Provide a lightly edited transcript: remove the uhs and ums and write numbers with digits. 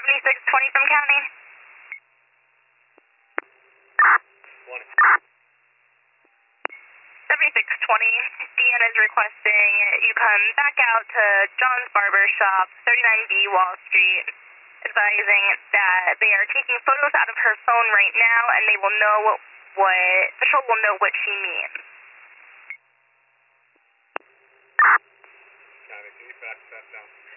7620 from county. 20. 7620, Deanna is requesting you come back out to John's Barber Shop, 39B Wall Street, advising that they are taking photos out of her phone right now and they will know Patrol will know what she means. County, can you fax that down?